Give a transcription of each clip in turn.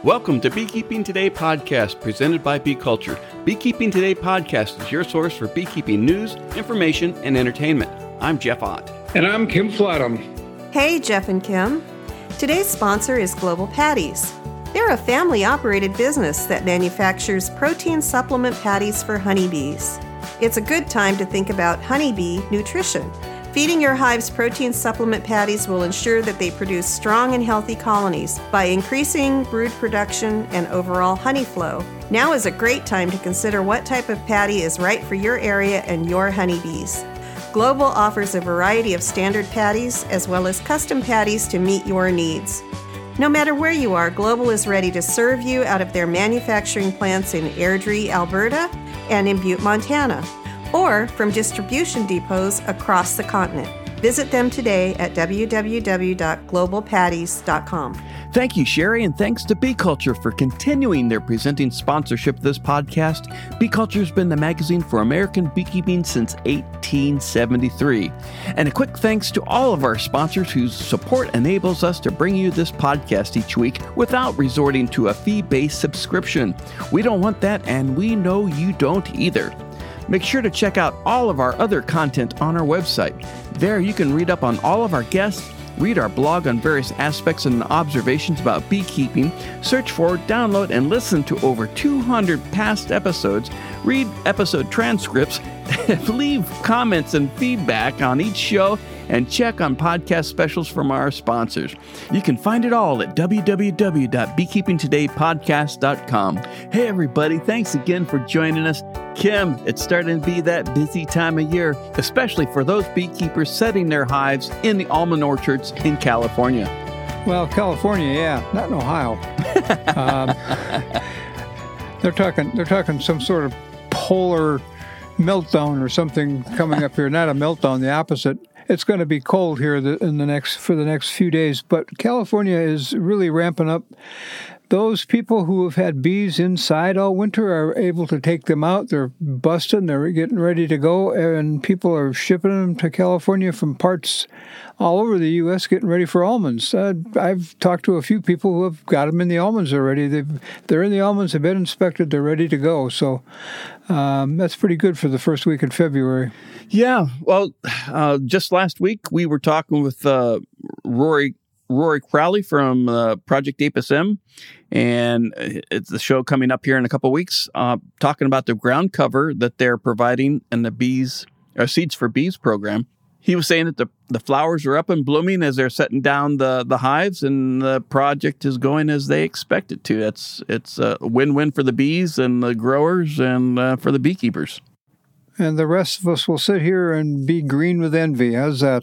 Welcome to Beekeeping Today podcast presented by Bee Culture. Beekeeping Today podcast is your source for beekeeping news, information, and entertainment. I'm Jeff Ott. And I'm Kim Flatham. Hey, Jeff and Kim. Today's sponsor is Global Patties. They're a family-operated business that manufactures protein supplement patties for honeybees. It's a good time to think about honeybee nutrition. Feeding your hives protein supplement patties will ensure that they produce strong and healthy colonies by increasing brood production and overall honey flow. Now is a great time to consider what type of patty is right for your area and your honeybees. Global offers a variety of standard patties as well as custom patties to meet your needs. No matter where you are, Global is ready to serve you out of their manufacturing plants in Airdrie, Alberta, and in Butte, Montana, or from distribution depots across the continent. Visit them today at www.globalpatties.com. Thank you, Sherry, and thanks to Bee Culture for continuing their presenting sponsorship of this podcast. Bee Culture has been the magazine for American beekeeping since 1873. And a quick thanks to all of our sponsors whose support enables us to bring you this podcast each week without resorting to a fee-based subscription. We don't want that, and we know you don't either. Make sure to check out all of our other content on our website. There you can read up on all of our guests, read our blog on various aspects and observations about beekeeping, search for, download, and listen to over 200 past episodes, read episode transcripts, leave comments and feedback on each show, and check on podcast specials from our sponsors. You can find it all at www.beekeepingtodaypodcast.com. Hey everybody, thanks again for joining us. Kim, it's starting to be that busy time of year, especially for those beekeepers setting their hives in the almond orchards in California. Well, California, yeah, not in Ohio. They're talking some sort of polar meltdown or something coming up here. Not a meltdown, the opposite. It's going to be cold here for the next few days, but California is really ramping up. Those people who have had bees inside all winter are able to take them out. They're busting. They're getting ready to go, and people are shipping them to California from parts all over the U.S. getting ready for almonds. I've talked to a few people who have got them in the almonds already. They're in the almonds. They've been inspected. They're ready to go. So that's pretty good for the first week in February. Yeah. Well, just last week we were talking with Rory Crowley from Project Apis M, and it's the show coming up here in a couple of weeks, talking about the ground cover that they're providing in the Seeds for Bees program. He was saying that the flowers are up and blooming as they're setting down the hives, and the project is going as they expect it to. It's a win-win for the bees and the growers and for the beekeepers. And the rest of us will sit here and be green with envy. How's that?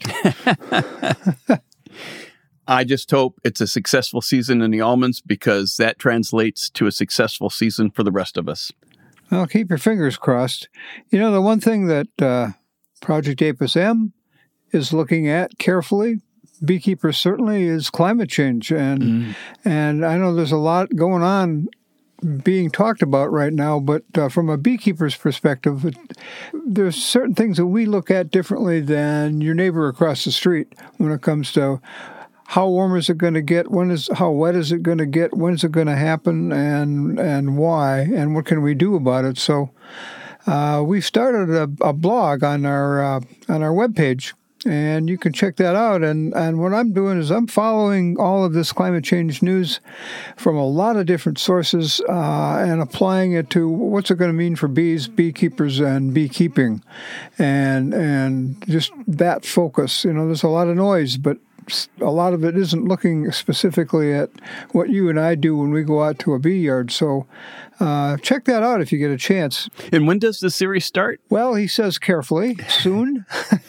I just hope it's a successful season in the almonds, because that translates to a successful season for the rest of us. Well, keep your fingers crossed. You know, the one thing that Project Apis M is looking at carefully, beekeepers certainly, is climate change. And I know there's a lot going on being talked about right now, but from a beekeeper's perspective, there's certain things that we look at differently than your neighbor across the street when it comes to how warm is it going to get? How wet is it going to get? When is it going to happen? And why? And what can we do about it? So we've started a blog on our webpage, and you can check that out. And what I'm doing is I'm following all of this climate change news from a lot of different sources and applying it to what's it going to mean for bees, beekeepers, and beekeeping, and just that focus. You know, there's a lot of noise, but a lot of it isn't looking specifically at what you and I do when we go out to a bee yard. So check that out if you get a chance. And when does the series start? Well, he says carefully, soon.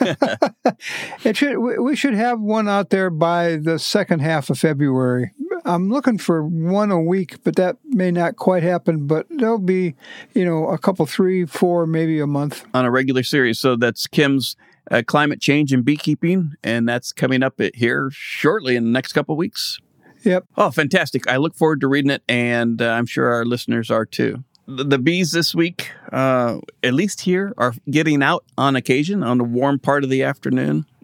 We should have one out there by the second half of February. I'm looking for one a week, but that may not quite happen. But there'll be, a couple, 3, 4, maybe a month. On a regular series. So that's Kim's Climate Change and Beekeeping, and that's coming up here shortly in the next couple of weeks. Yep. Oh, fantastic. I look forward to reading it, and I'm sure our listeners are too. The bees this week, at least here, are getting out on occasion on the warm part of the afternoon.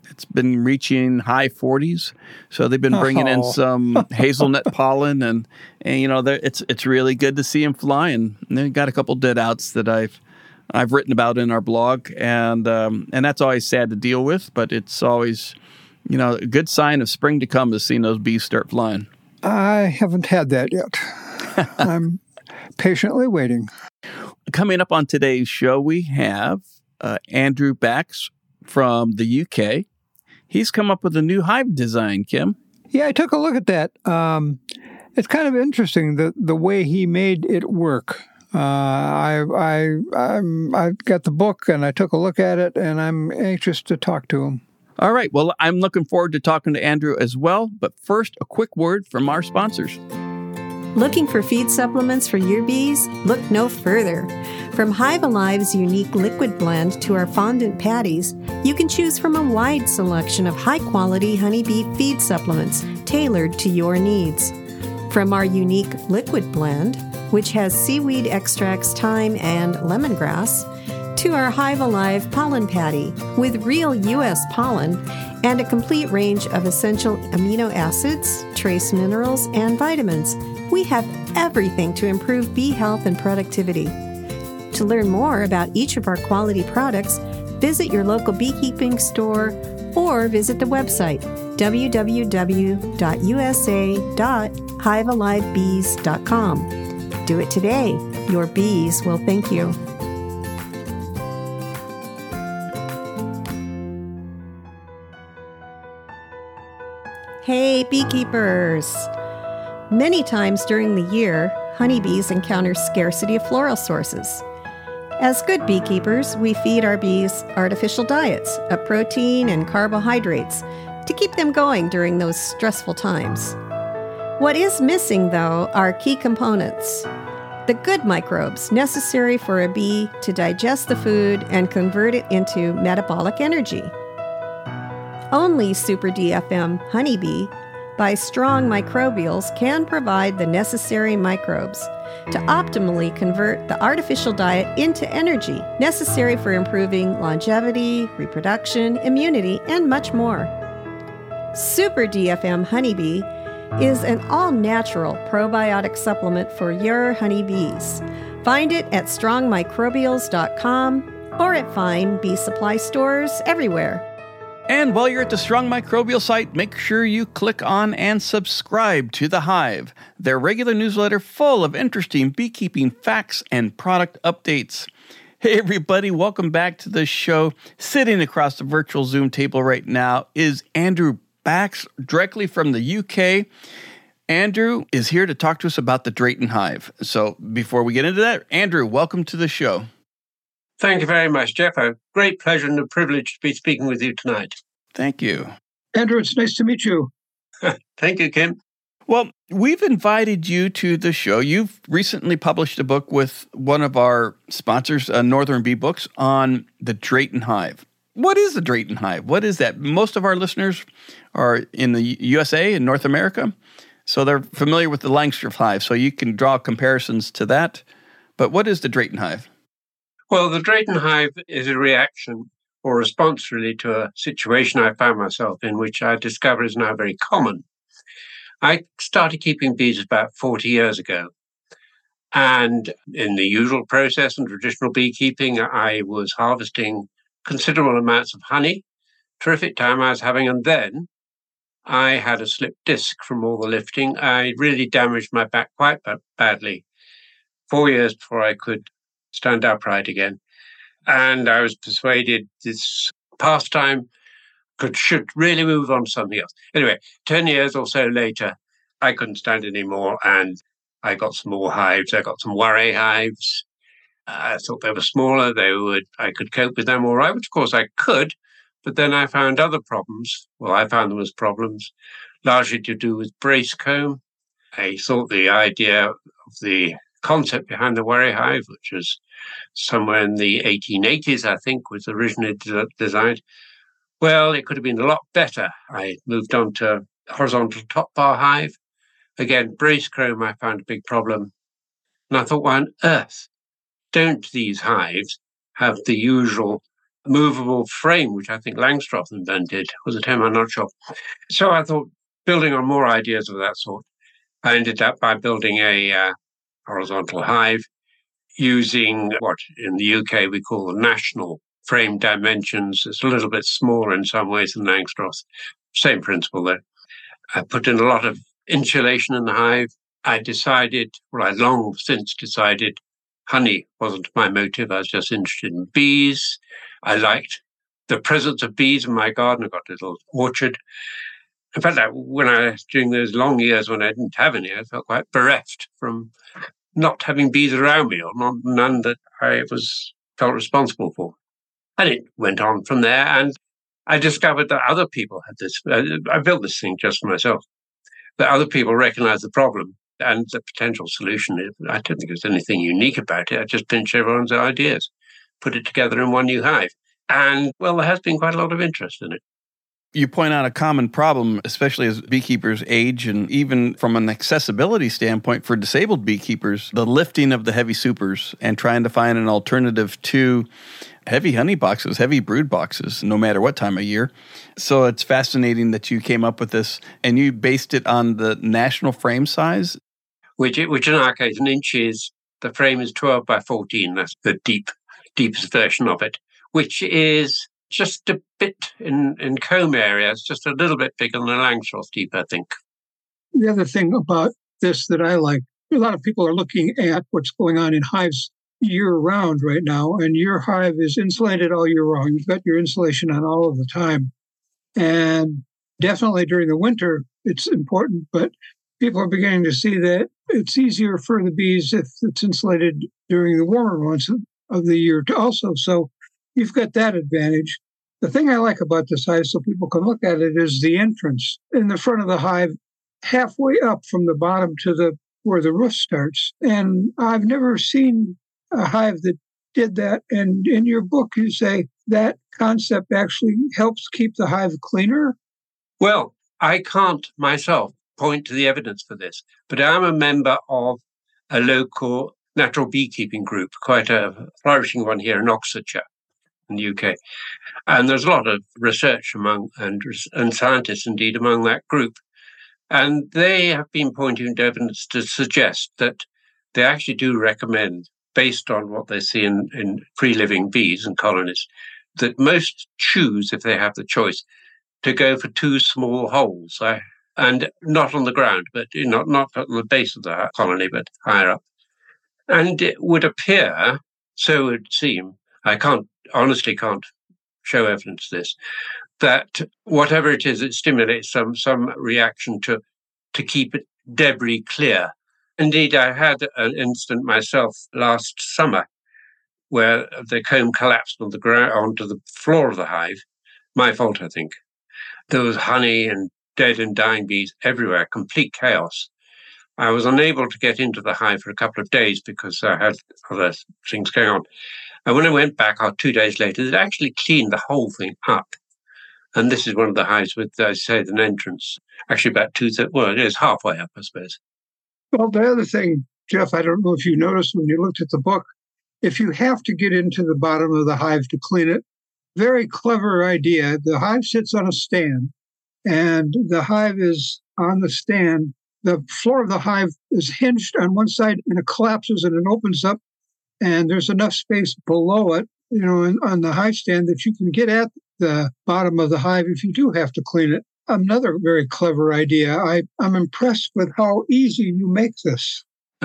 It's been reaching high 40s. So they've been bringing in some hazelnut pollen, and it's really good to see them flying. And they've got a couple dead outs that I've written about in our blog, and that's always sad to deal with, but it's always, a good sign of spring to come is seeing those bees start flying. I haven't had that yet. I'm patiently waiting. Coming up on today's show, we have Andrew Bax from the UK. He's come up with a new hive design, Kim. Yeah, I took a look at that. It's kind of interesting, the way he made it work. I got the book and I took a look at it, and I'm anxious to talk to him. All right. Well, I'm looking forward to talking to Andrew as well. But first, a quick word from our sponsors. Looking for feed supplements for your bees? Look no further. From Hive Alive's unique liquid blend to our fondant patties, you can choose from a wide selection of high-quality honeybee feed supplements tailored to your needs. From our unique liquid blend, which has seaweed extracts, thyme, and lemongrass, to our Hive Alive pollen patty with real U.S. pollen and a complete range of essential amino acids, trace minerals, and vitamins. We have everything to improve bee health and productivity. To learn more about each of our quality products, visit your local beekeeping store or visit the website www.usa.hivealivebees.com. Do it today. Your bees will thank you. Hey, beekeepers! Many times during the year, honeybees encounter scarcity of floral sources. As good beekeepers, we feed our bees artificial diets of protein and carbohydrates to keep them going during those stressful times. What is missing, though, are key components. The good microbes necessary for a bee to digest the food and convert it into metabolic energy. Only Super DFM Honeybee by Strong Microbials can provide the necessary microbes to optimally convert the artificial diet into energy necessary for improving longevity, reproduction, immunity, and much more. Super DFM Honeybee is an all-natural probiotic supplement for your honeybees. Find it at strongmicrobials.com or at fine bee supply stores everywhere. And while you're at the Strong Microbial site, make sure you click on and subscribe to The Hive, their regular newsletter full of interesting beekeeping facts and product updates. Hey everybody, welcome back to the show. Sitting across the virtual Zoom table right now is Andrew Bax, directly from the UK. Andrew is here to talk to us about the Drayton Hive. So before we get into that, Andrew, welcome to the show. Thank you very much, Jeff. A great pleasure and a privilege to be speaking with you tonight. Thank you. Andrew, it's nice to meet you. Thank you, Kim. Well, we've invited you to the show. You've recently published a book with one of our sponsors, Northern Bee Books, on the Drayton Hive. What is the Drayton Hive? What is that? Most of our listeners are in the USA and North America, so they're familiar with the Langstroth Hive, so you can draw comparisons to that. But what is the Drayton Hive? Well, the Drayton Hive is a reaction or response really to a situation I found myself in, which I discover is now very common. I started keeping bees about 40 years ago. And in the usual process and traditional beekeeping, I was harvesting considerable amounts of honey. Terrific time I was having. And then I had a slipped disc from all the lifting. I really damaged my back quite badly. 4 years before I could stand upright again. And I was persuaded this pastime should really move on to something else. Anyway, 10 years or so later, I couldn't stand anymore, and I got some more hives. I got some Warre hives. I thought they were smaller. I could cope with them all right, which of course I could, but then I found other problems. Well, I found them as problems, largely to do with brace comb. I thought the idea of the concept behind the Warre hive, which was somewhere in the 1880s, I think, was originally designed. Well, it could have been a lot better. I moved on to horizontal top bar hive. Again, brace comb I found a big problem. And I thought, why on earth don't these hives have the usual movable frame, which I think Langstroth invented. Was it him? I'm not sure. So I thought, building on more ideas of that sort, I ended up by building a horizontal hive using what in the UK we call the national frame dimensions. It's a little bit smaller in some ways than Langstroth. Same principle though. I put in a lot of insulation in the hive. I long since decided honey wasn't my motive. I was just interested in bees. I liked the presence of bees in my garden. I got a little orchard. In fact, during those long years when I didn't have any, I felt quite bereft from not having bees around me, or none that I felt responsible for. And it went on from there, and I discovered that other people had this. I built this thing just for myself. That other people recognized the problem and the potential solution. I don't think there's anything unique about it. I just pinched everyone's ideas, put it together in one new hive. And, well, there has been quite a lot of interest in it. You point out a common problem, especially as beekeepers age, and even from an accessibility standpoint for disabled beekeepers, the lifting of the heavy supers and trying to find an alternative to heavy honey boxes, heavy brood boxes, no matter what time of year. So it's fascinating that you came up with this, and you based it on the national frame size. Which in our case, an inch is, the frame is 12 by 14. That's the deepest version of it, which is just a bit in comb area. It's just a little bit bigger than a Langstroth deep, I think. The other thing about this that I like, a lot of people are looking at what's going on in hives year-round right now, and your hive is insulated all year round. You've got your insulation on all of the time. And definitely during the winter, it's important, but people are beginning to see that it's easier for the bees if it's insulated during the warmer months of the year also. So you've got that advantage. The thing I like about this hive, so people can look at it, is the entrance in the front of the hive, halfway up from the bottom to where the roof starts. And I've never seen a hive that did that. And in your book, you say that concept actually helps keep the hive cleaner. Well, I can't myself point to the evidence for this, but I'm a member of a local natural beekeeping group, quite a flourishing one here in Oxfordshire, in the UK. And there's a lot of research and scientists indeed among that group. And they have been pointing to evidence to suggest that they actually do recommend, based on what they see in free-living bees and colonies, that most choose, if they have the choice, to go for two small holes, and not on the ground, but not on the base of the colony, but higher up. And it would appear, so it would seem, I honestly can't show evidence of this, that whatever it is, it stimulates some reaction to keep it debris clear. Indeed, I had an incident myself last summer where the comb collapsed on the ground onto the floor of the hive. My fault, I think. There was honey and dead and dying bees everywhere, complete chaos. I was unable to get into the hive for a couple of days because I had other things going on. And when I went back 2 days later, it actually cleaned the whole thing up. And this is one of the hives with, I say, an entrance, actually about it is halfway up, I suppose. Well, the other thing, Jeff, I don't know if you noticed when you looked at the book, if you have to get into the bottom of the hive to clean it, very clever idea. The hive sits on a stand, and the hive is on the stand. The floor of the hive is hinged on one side, and it collapses and it opens up, and there's enough space below it, on the hive stand that you can get at the bottom of the hive if you do have to clean it. Another very clever idea. I'm impressed with how easy you make this.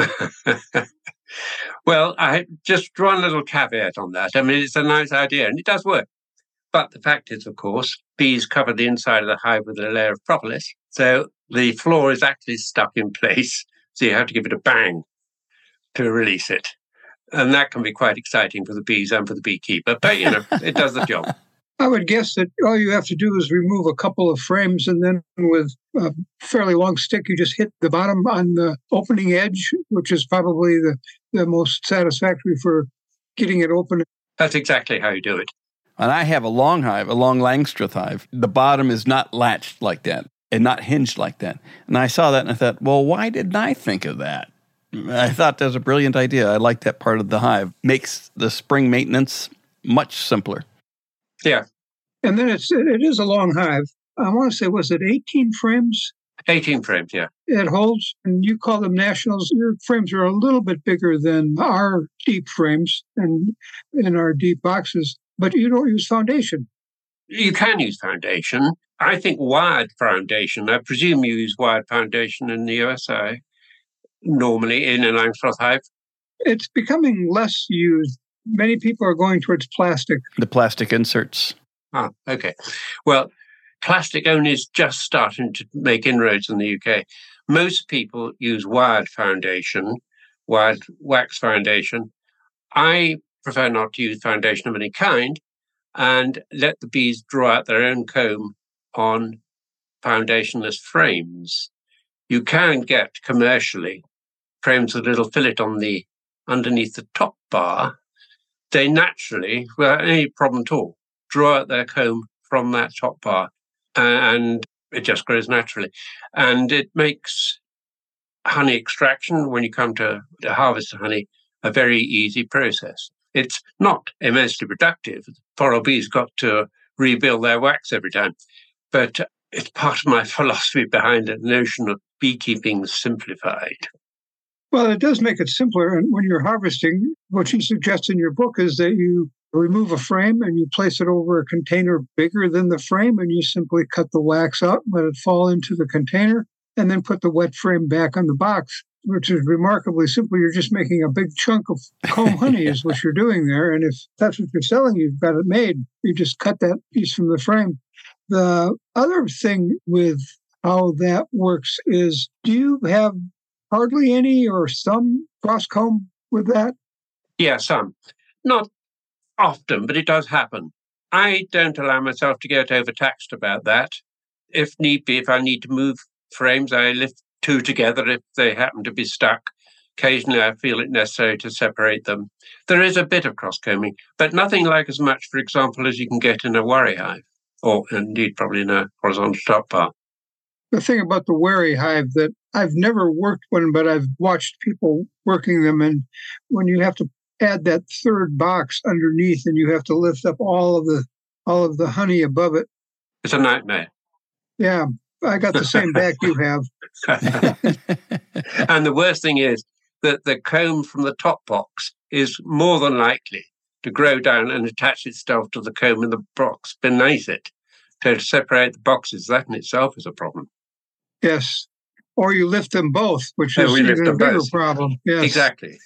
Well, I just draw a little caveat on that. I mean, it's a nice idea, and it does work. But the fact is, of course, bees cover the inside of the hive with a layer of propolis. So the floor is actually stuck in place. So you have to give it a bang to release it. And that can be quite exciting for the bees and for the beekeeper. But, it does the job. I would guess that all you have to do is remove a couple of frames, and then with a fairly long stick, you just hit the bottom on the opening edge, which is probably the most satisfactory for getting it open. That's exactly how you do it. And I have a long Langstroth hive. The bottom is not latched like that and not hinged like that. And I saw that and I thought, well, why didn't I think of that? I thought that was a brilliant idea. I like that part of the hive. Makes the spring maintenance much simpler. Yeah. And then it is a long hive. I want to say, was it 18 frames? 18 frames, yeah. It holds, and you call them nationals. Your frames are a little bit bigger than our deep frames and in our deep boxes, but you don't use foundation. You can use foundation. I think wired foundation. I presume you use wired foundation in the USA, normally in an Langstroth hive. It's becoming less used. Many people are going towards plastic. The plastic inserts. Ah, okay. Well, plastic only is just starting to make inroads in the UK. Most people use wired foundation, wired wax foundation. I prefer not to use foundation of any kind and let the bees draw out their own comb on foundationless frames. You can get commercially frames with a little fillet on the underneath the top bar. They naturally, without any problem at all, draw out their comb from that top bar, and it just grows naturally. And it makes honey extraction, when you come to harvest honey, a very easy process. It's not immensely productive. Poor bees got to rebuild their wax every time. But it's part of my philosophy behind the notion of beekeeping simplified. Well, it does make it simpler. And when you're harvesting, what you suggest in your book is that you remove a frame and you place it over a container bigger than the frame, and you simply cut the wax out, let it fall into the container, and then put the wet frame back on the box, which is remarkably simple. You're just making a big chunk of comb honey is what you're doing there. And if that's what you're selling, you've got it made. You just cut that piece from the frame. The other thing with how that works is, do you have hardly any or some cross comb with that? Yeah, some. Not often, but it does happen. I don't allow myself to get overtaxed about that. If need be, if I need to move frames, I lift two together if they happen to be stuck. Occasionally, I feel it necessary to separate them. There is a bit of cross-combing, but nothing like as much, for example, as you can get in a wary hive, or indeed probably in a horizontal top bar. The thing about the wary hive that I've never worked one, but I've watched people working them, and when you have to add that third box underneath and you have to lift up all of the honey above it. It's a nightmare. Yeah, I got the same back you have. And the worst thing is that the comb from the top box is more than likely to grow down and attach itself to the comb in the box beneath it. To separate the boxes, that in itself is a problem. Yes. Or you lift them both, which is even a bigger problem. Yes. Exactly.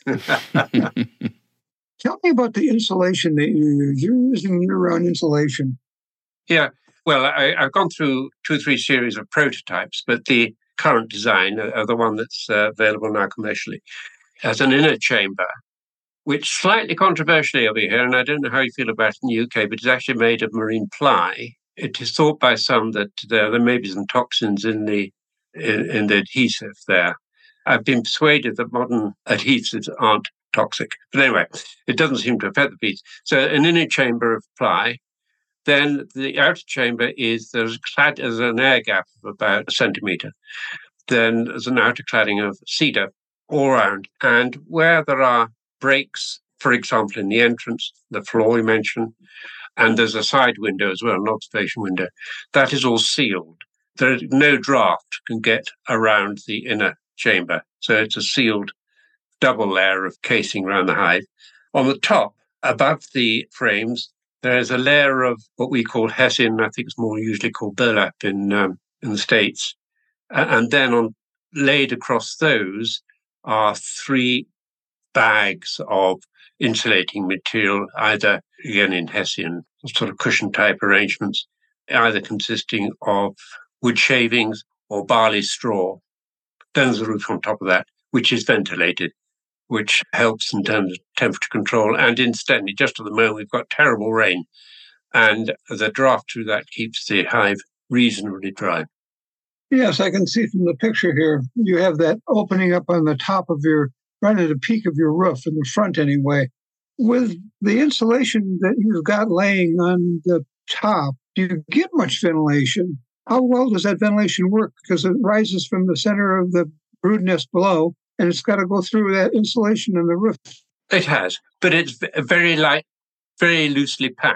Tell me about the insulation that you use. You're using year-round insulation. Yeah. Well, I've gone through 2 or 3 series of prototypes, but the current design, the one that's available now commercially, has an inner chamber, which slightly controversially over here, and I don't know how you feel about it in the UK, but it's actually made of marine ply. It is thought by some that there may be some toxins in the adhesive there. I've been persuaded that modern adhesives aren't toxic. But anyway, it doesn't seem to affect the bees. So an inner chamber of ply. Then the outer chamber there's an air gap of about 1 centimetre. Then there's an outer cladding of cedar all around. And where there are breaks, for example, in the entrance, the floor we mentioned, and there's a side window as well, an observation window, that is all sealed. No draft can get around the inner chamber. So it's a sealed double layer of casing around the hive. On the top, above the frames, there's a layer of what we call hessian, I think it's more usually called burlap in the States. And then laid across those are 3 bags of insulating material, either, again, in hessian, sort of cushion-type arrangements, either consisting of wood shavings or barley straw. Then there's a roof on top of that, which is ventilated, which helps in terms of temperature control. And incidentally, just at the moment, we've got terrible rain, and the draft through that keeps the hive reasonably dry. Yes, I can see from the picture here, you have that opening up on the top of right at the peak of your roof, in the front anyway. With the insulation that you've got laying on the top, do you get much ventilation? How well does that ventilation work? Because it rises from the center of the brood nest below, and it's got to go through that insulation on the roof. It has, but it's very light, very loosely packed.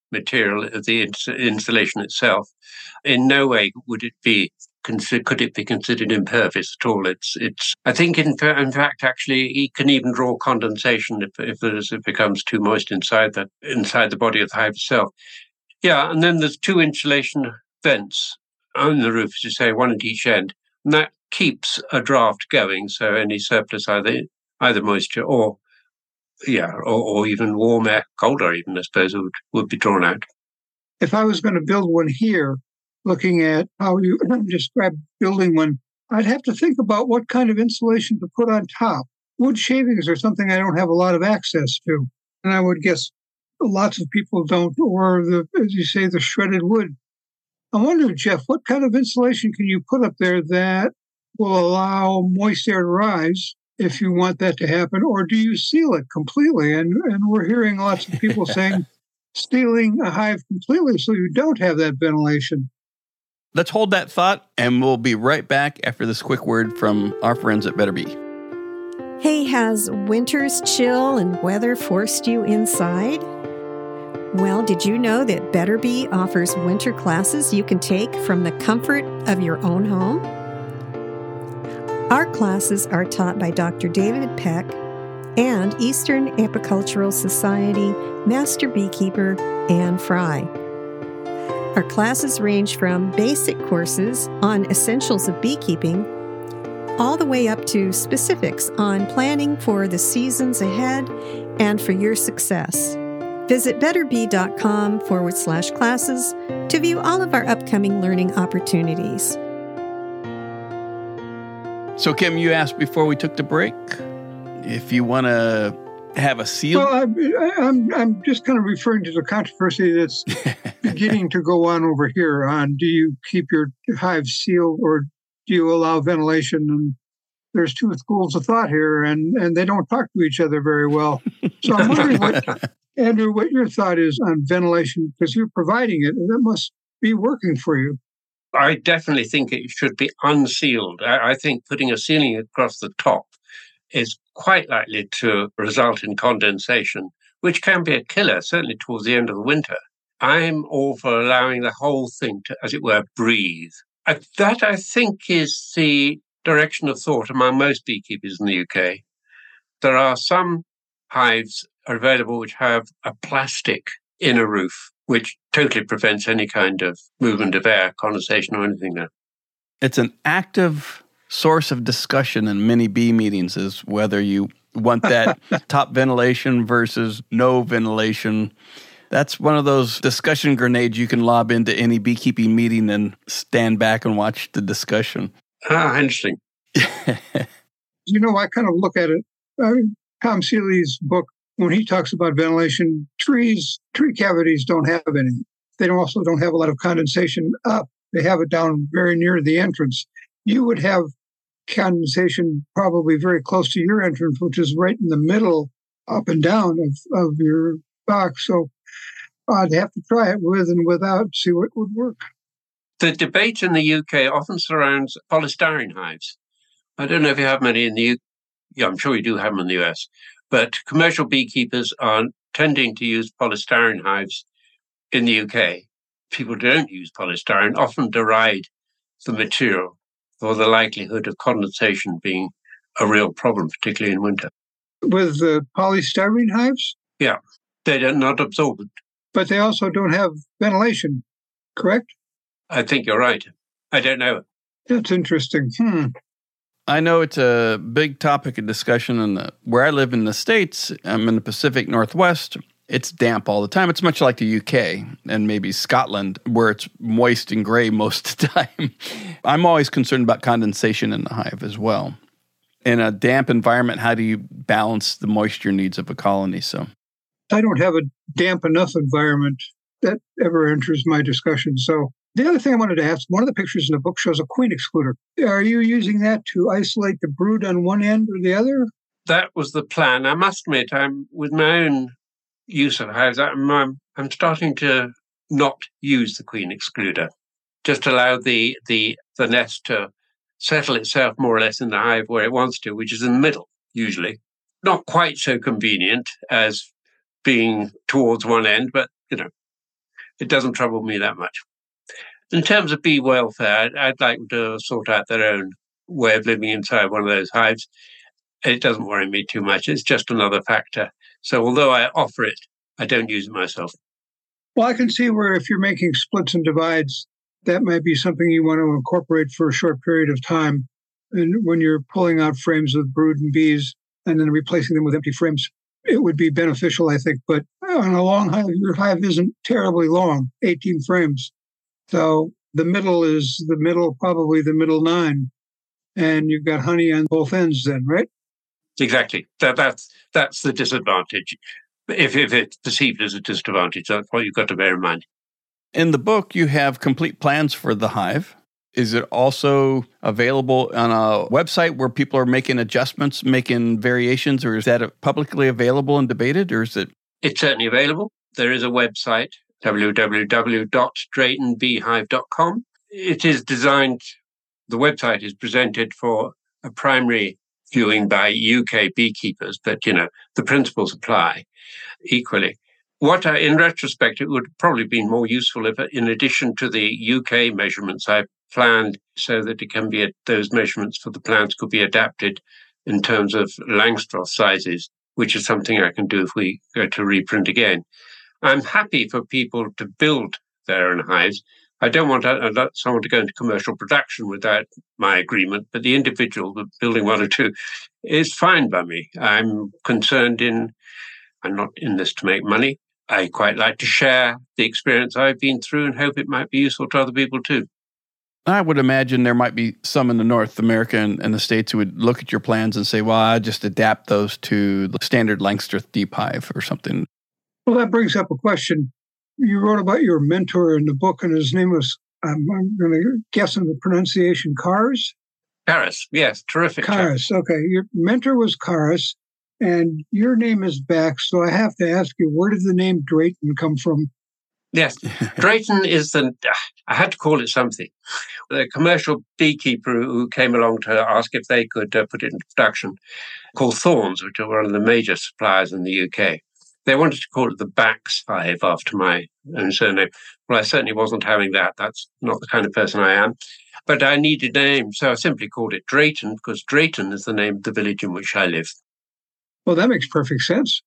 material of the insulation itself. In no way could it be considered impervious at all. I think in fact actually it can even draw condensation if it becomes too moist inside the body of the hive itself. Yeah, and then there's 2 insulation vents on the roof, as you say, one at each end, and that keeps a draft going. So any surplus either moisture or even warm air, cold air even, I suppose, would be drawn out. If I was going to build one here, looking at how you described building one, I'd have to think about what kind of insulation to put on top. Wood shavings are something I don't have a lot of access to, and I would guess lots of people don't, or as you say, the shredded wood. I wonder, Jeff, what kind of insulation can you put up there that will allow moist air to rise if you want that to happen, or do you seal it completely? And we're hearing lots of people saying sealing a hive completely so you don't have that ventilation. Let's hold that thought, and we'll be right back after this quick word from our friends at Better Bee. Hey, has winter's chill and weather forced you inside? Well, did you know that Better Bee offers winter classes you can take from the comfort of your own home? Our classes are taught by Dr. David Peck and Eastern Apicultural Society Master Beekeeper Anne Fry. Our classes range from basic courses on essentials of beekeeping all the way up to specifics on planning for the seasons ahead and for your success. Visit betterbee.com/classes to view all of our upcoming learning opportunities. So, Kim, you asked before we took the break if you want to have a seal. Well, I'm just kind of referring to the controversy that's beginning to go on over here on do you keep your hive sealed or do you allow ventilation? And there's 2 schools of thought here, and they don't talk to each other very well. So I'm wondering, Andrew, what your thought is on ventilation, because you're providing it, and it must be working for you. I definitely think it should be unsealed. I think putting a ceiling across the top is quite likely to result in condensation, which can be a killer, certainly towards the end of the winter. I'm all for allowing the whole thing to, as it were, breathe. That, I think, is the direction of thought among most beekeepers in the UK. There are some hives available which have a plastic inner roof, which totally prevents any kind of movement of air, condensation, or anything there. It's an active source of discussion in many bee meetings is whether you want that top ventilation versus no ventilation. That's one of those discussion grenades you can lob into any beekeeping meeting and stand back and watch the discussion. Interesting. I kind of look at it. Tom Seeley's book, when he talks about ventilation, tree cavities don't have any. They also don't have a lot of condensation up. They have it down very near the entrance. You would have condensation probably very close to your entrance, which is right in the middle, up and down of your box. So I'd have to try it with and without, see what would work. The debate in the UK often surrounds polystyrene hives. I don't know if you have many in the UK. Yeah, I'm sure you do have them in the US. But commercial beekeepers are tending to use polystyrene hives in the UK. People who don't use polystyrene often deride the material for the likelihood of condensation being a real problem, particularly in winter. With the polystyrene hives? Yeah, they're not absorbent. But they also don't have ventilation, correct? I think you're right. I don't know. That's interesting. I know it's a big topic of discussion where I live in the States. I'm in the Pacific Northwest. It's damp all the time. It's much like the UK and maybe Scotland, where it's moist and gray most of the time. I'm always concerned about condensation in the hive as well. In a damp environment, how do you balance the moisture needs of a colony? So I don't have a damp enough environment that ever enters my discussion. So the other thing I wanted to ask, one of the pictures in the book shows a queen excluder. Are you using that to isolate the brood on one end or the other? That was the plan. I must admit, with my own use of hives, I'm starting to not use the queen excluder. Just allow the nest to settle itself more or less in the hive where it wants to, which is in the middle, usually. Not quite so convenient as being towards one end, but, it doesn't trouble me that much. In terms of bee welfare, I'd like them to sort out their own way of living inside one of those hives. It doesn't worry me too much. It's just another factor. So although I offer it, I don't use it myself. Well, I can see where if you're making splits and divides, that might be something you want to incorporate for a short period of time. And when you're pulling out frames with brood and bees and then replacing them with empty frames, it would be beneficial, I think. But on a long hive, your hive isn't terribly long, 18 frames. So the middle is probably the middle 9. And you've got honey on both ends then, right? Exactly. That's the disadvantage. If it's perceived as a disadvantage, that's what you've got to bear in mind. In the book, you have complete plans for the hive. Is it also available on a website where people are making adjustments, making variations, or is that publicly available and debated, or is it? It's certainly available. There is a website, www.draytonbeehive.com. It is designed, the website is presented for a primary viewing by UK beekeepers, but, the principles apply equally. In retrospect, it would probably be more useful if, in addition to the UK measurements, I planned so that it can be those measurements for the plants could be adapted in terms of Langstroth sizes, which is something I can do if we go to reprint again. I'm happy for people to build their own hives. I don't want someone to go into commercial production without my agreement, but the individual building one or two is fine by me. I'm not in this to make money. I quite like to share the experience I've been through and hope it might be useful to other people too. I would imagine there might be some in the North America and the States who would look at your plans and say, well, I just adapt those to the standard Langstroth deep hive or something. Well, that brings up a question. You wrote about your mentor in the book, and his name was, I'm going to guess on the pronunciation, Karas? Karas, yes, terrific. Karas, okay. Your mentor was Karas, and your name is back, so I have to ask you, where did the name Drayton come from? Yes, Drayton is I had to call it something. The commercial beekeeper who came along to ask if they could put it into production, called Thorns, which are one of the major suppliers in the UK. They wanted to call it the Bax Hive after my own surname. Well, I certainly wasn't having that. That's not the kind of person I am. But I needed a name, so I simply called it Drayton, because Drayton is the name of the village in which I live. Well, that makes perfect sense.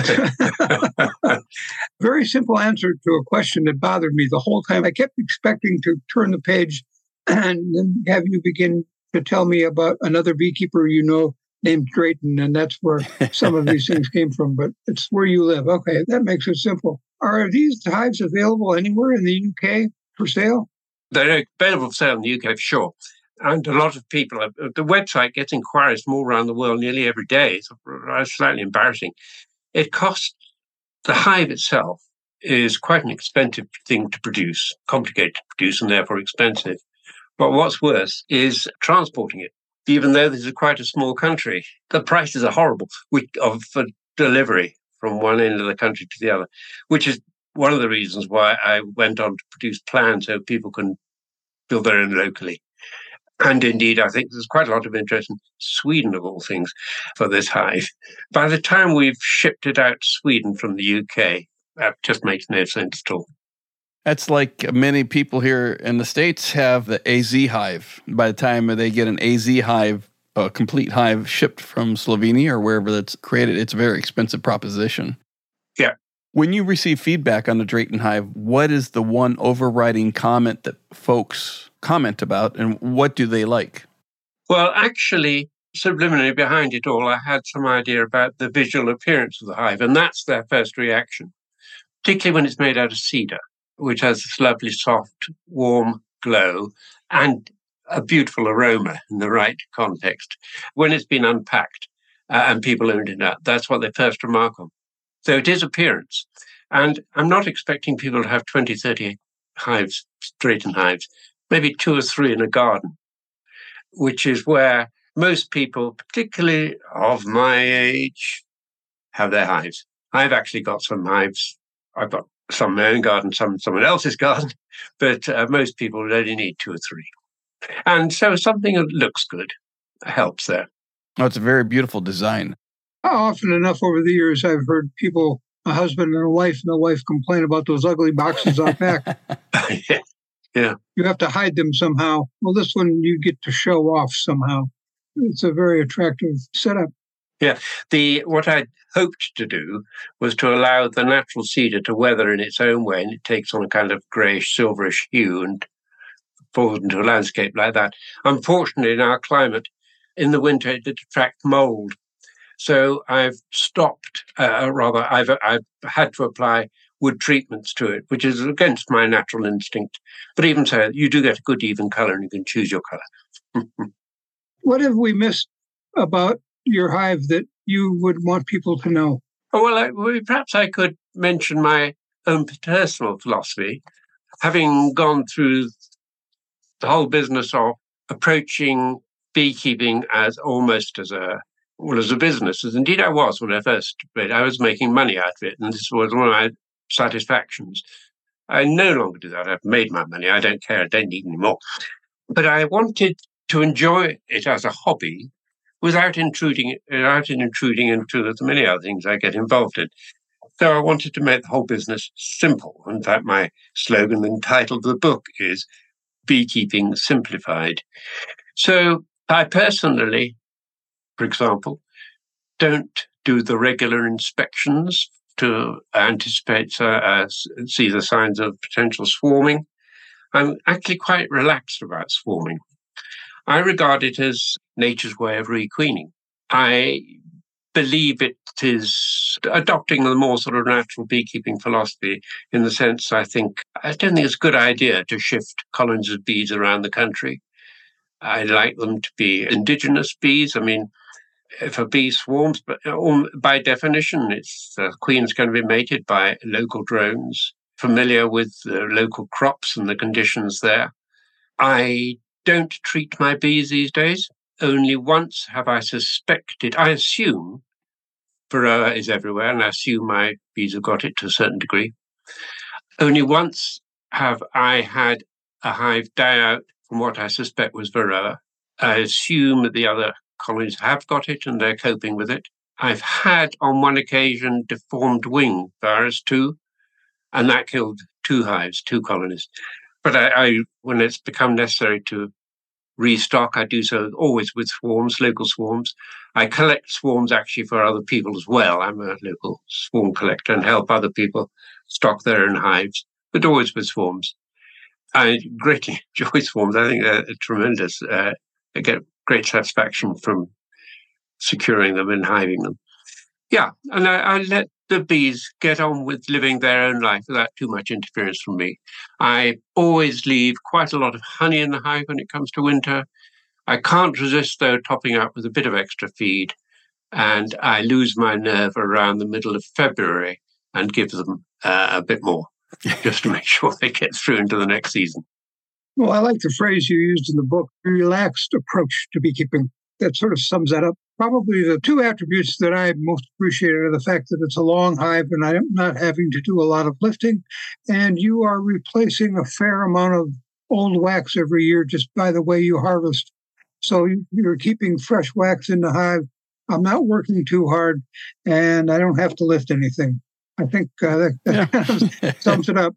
Very simple answer to a question that bothered me the whole time. I kept expecting to turn the page and then have you begin to tell me about another beekeeper named Drayton, and that's where some of these things came from, but it's where you live. Okay, that makes it simple. Are these hives available anywhere in the UK for sale? They're available for sale in the UK, for sure. And a lot of people, the website gets inquiries from all around the world nearly every day. It's slightly embarrassing. It costs, the hive itself is quite an expensive thing to produce, complicated to produce and therefore expensive. But what's worse is transporting it. Even though this is quite a small country, the prices are horrible for delivery from one end of the country to the other, which is one of the reasons why I went on to produce plans so people can build their own locally. And indeed, I think there's quite a lot of interest in Sweden, of all things, for this hive. By the time we've shipped it out to Sweden from the UK, that just makes no sense at all. That's like many people here in the States have the AZ hive. By the time they get an AZ hive, a complete hive shipped from Slovenia or wherever that's created, it's a very expensive proposition. Yeah. When you receive feedback on the Drayton hive, what is the one overriding comment that folks comment about, and what do they like? Well, actually, subliminally behind it all, I had some idea about the visual appearance of the hive, and that's their first reaction, particularly when it's made out of cedar, which has this lovely, soft, warm glow and a beautiful aroma in the right context. When it's been unpacked and people owned it up, that's what they first remark on. So it is appearance. And I'm not expecting people to have 20, 30 hives, Drayton hives, maybe 2 or 3 in a garden, which is where most people, particularly of my age, have their hives. I've actually got some hives. I've got some in my own garden, some in someone else's garden, but most people only need 2 or 3. And so something that looks good helps there. Oh, it's a very beautiful design. Often enough over the years, I've heard people a husband and a wife, and the wife complain about those ugly boxes out back. Yeah. You have to hide them somehow. Well, this one you get to show off somehow. It's a very attractive setup. Yeah. What I hoped to do was to allow the natural cedar to weather in its own way, and it takes on a kind of greyish, silverish hue and falls into a landscape like that. Unfortunately, in our climate, in the winter, it attracts mold. So I've stopped, I've had to apply wood treatments to it, which is against my natural instinct. But even so, you do get a good even colour and you can choose your colour. What have we missed about your hive that you would want people to know? Oh, well, perhaps I could mention my own personal philosophy. Having gone through the whole business of approaching beekeeping as almost as a business, as indeed I was when I first did. I was making money out of it, and this was one of my satisfactions. I no longer do that. I've made my money. I don't care. I don't need any more. But I wanted to enjoy it as a hobby without intruding into the many other things I get involved in. So I wanted to make the whole business simple. In fact, my slogan and title of the book is Beekeeping Simplified. So I personally, for example, don't do the regular inspections to anticipate, see the signs of potential swarming. I'm actually quite relaxed about swarming. I regard it as nature's way of requeening. I believe it is adopting the more sort of natural beekeeping philosophy in the sense I don't think it's a good idea to shift colonies of bees around the country. I like them to be indigenous bees. I mean, if a bee swarms, but by definition, the queen's going to be mated by local drones, familiar with the local crops and the conditions there. I don't treat my bees these days. Only once have I suspected, I assume Varroa is everywhere, and I assume my bees have got it to a certain degree. Only once have I had a hive die out from what I suspect was Varroa. I assume that the other colonies have got it and they're coping with it. I've had on one occasion deformed wing virus too, and that killed 2 hives, 2 colonies. But I when it's become necessary to restock, I do so always with swarms, local swarms. I collect swarms actually for other people as well. I'm a local swarm collector and help other people stock their own hives, but always with swarms. I greatly enjoy swarms. I think they're tremendous. I get great satisfaction from securing them and hiving them. Yeah, and I let the bees get on with living their own life without too much interference from me. I always leave quite a lot of honey in the hive when it comes to winter. I can't resist, though, topping up with a bit of extra feed, and I lose my nerve around the middle of February and give them a bit more, just to make sure they get through into the next season. Well, I like the phrase you used in the book, relaxed approach to beekeeping. That sort of sums that up. Probably the 2 attributes that I most appreciate are the fact that it's a long hive and I'm not having to do a lot of lifting, and you are replacing a fair amount of old wax every year just by the way you harvest. So you're keeping fresh wax in the hive. I'm not working too hard, and I don't have to lift anything. I think that kind of sums it up.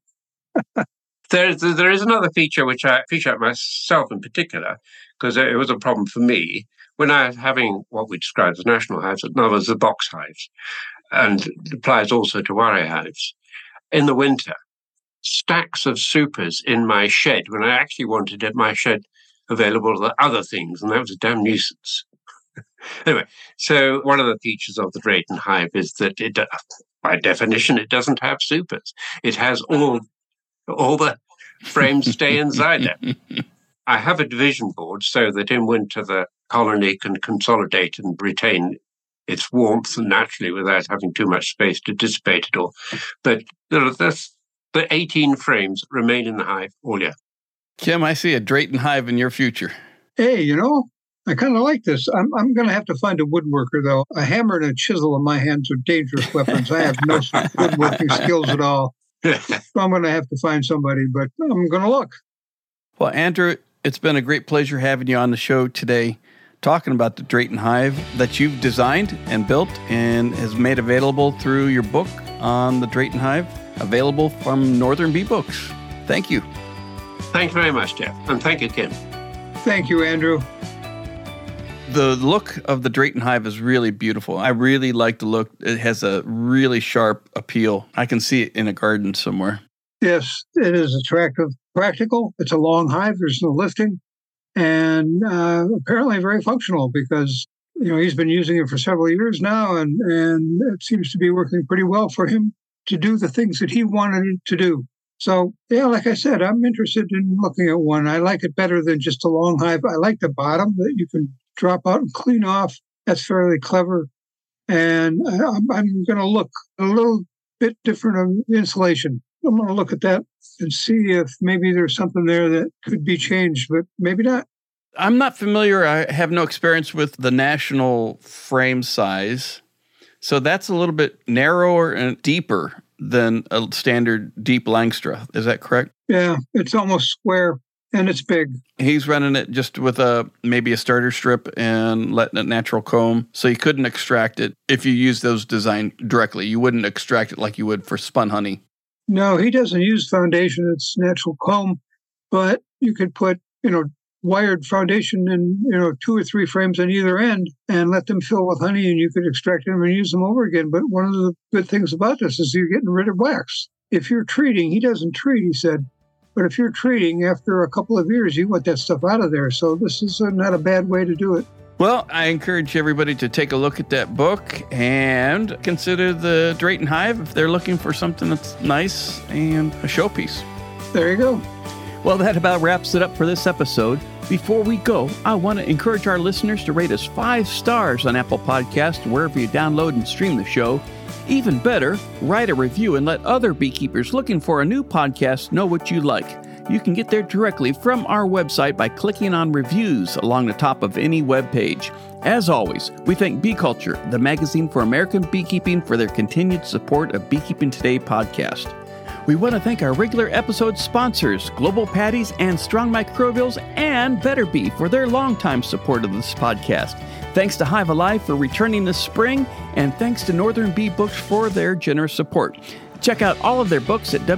There is another feature which I appreciate myself in particular, because it was a problem for me when I was having what we describe as national hives, in other words, the box hives, and it applies also to warre hives. In the winter, stacks of supers in my shed when I actually wanted my shed available to other things, and that was a damn nuisance. Anyway, so one of the features of the Drayton hive is that it, by definition, it doesn't have supers. It has all the frames stay inside there. I have a division board so that in winter the colony can consolidate and retain its warmth naturally without having too much space to dissipate it all. But the 18 frames remain in the hive all year. Kim, I see a Drayton hive in your future. Hey, I kind of like this. I'm going to have to find a woodworker, though. A hammer and a chisel in my hands are dangerous weapons. I have no woodworking skills at all. So I'm going to have to find somebody, but I'm going to look. Well, Andrew, it's been a great pleasure having you on the show today. talking about the Drayton Hive that you've designed and built and has made available through your book on the Drayton Hive, available from Northern Bee Books. Thank you. Thank you very much, Jeff. And thank you, Kim. Thank you, Andrew. The look of the Drayton Hive is really beautiful. I really like the look. It has a really sharp appeal. I can see it in a garden somewhere. Yes, it is attractive, practical. It's a long hive. There's no lifting. And apparently very functional because, he's been using it for several years now, and it seems to be working pretty well for him to do the things that he wanted it to do. So, yeah, like I said, I'm interested in looking at one. I like it better than just a long hive. I like the bottom that you can drop out and clean off. That's fairly clever. And I'm going to look a little bit different on insulation. I'm going to look at that and see if maybe there's something there that could be changed, but maybe not. I'm not familiar. I have no experience with the national frame size. So that's a little bit narrower and deeper than a standard deep Langstra. Is that correct? Yeah, it's almost square and it's big. He's running it just with maybe a starter strip and letting it natural comb. So you couldn't extract it if you use those designed directly. You wouldn't extract it like you would for spun honey. No, he doesn't use foundation. It's natural comb, but you could put, wired foundation in, 2 or 3 frames on either end and let them fill with honey, and you could extract them and use them over again. But one of the good things about this is you're getting rid of wax. If you're treating, he doesn't treat, he said, but if you're treating after a couple of years, you want that stuff out of there. So this is not a bad way to do it. Well, I encourage everybody to take a look at that book and consider the Drayton Hive if they're looking for something that's nice and a showpiece. There you go. Well, that about wraps it up for this episode. Before we go, I want to encourage our listeners to rate us 5 stars on Apple Podcasts, wherever you download and stream the show. Even better, write a review and let other beekeepers looking for a new podcast know what you like. You can get there directly from our website by clicking on reviews along the top of any web page. As always, we thank Bee Culture, the magazine for American beekeeping, for their continued support of Beekeeping Today podcast. We want to thank our regular episode sponsors, Global Patties and Strong Microbials, and Better Bee for their longtime support of this podcast. Thanks to Hive Alive for returning this spring, and thanks to Northern Bee Books for their generous support. Check out all of their books at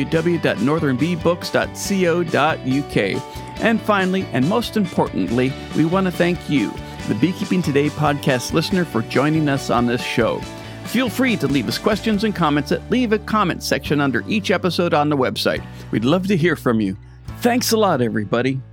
www.northernbeebooks.co.uk. And finally, and most importantly, we want to thank you, the Beekeeping Today podcast listener, for joining us on this show. Feel free to leave us questions and comments at Leave a Comment section under each episode on the website. We'd love to hear from you. Thanks a lot, everybody.